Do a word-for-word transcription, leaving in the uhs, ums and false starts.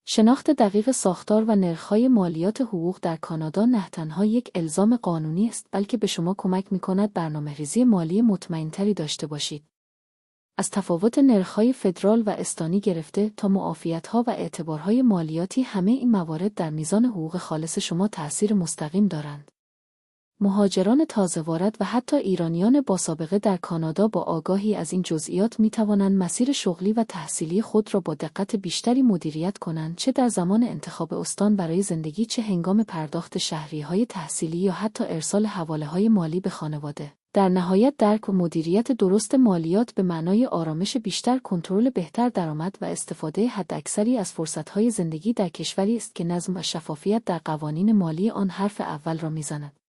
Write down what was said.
شناخت دقیق ساختار و نرخ‌های مالیات حقوق در کانادا نه تنها یک الزام قانونی است، بلکه به شما کمک می‌کند برنامه‌ریزی مالی مطمئن‌تری داشته باشید. از تفاوت نرخ‌های فدرال و استانی گرفته تا معافیت‌ها و اعتبارهای مالیاتی، همه این موارد در میزان حقوق خالص شما تأثیر مستقیم دارند. مهاجران تازه‌وارد و حتی ایرانیان با سابقه در کانادا با آگاهی از این جزئیات می‌توانند مسیر شغلی و تحصیلی خود را با دقت بیشتری مدیریت کنند، چه در زمان انتخاب استان برای زندگی، چه هنگام پرداخت شهریه‌های تحصیلی یا حتی ارسال حواله‌های مالی به خانواده. در نهایت، درک و مدیریت درست مالیات به معنای آرامش بیشتر، کنترل بهتر درآمد و استفاده حداکثری از فرصت‌های زندگی در کشوری است که نظم و شفافیت در قوانین مالی آن حرف اول را می‌زند.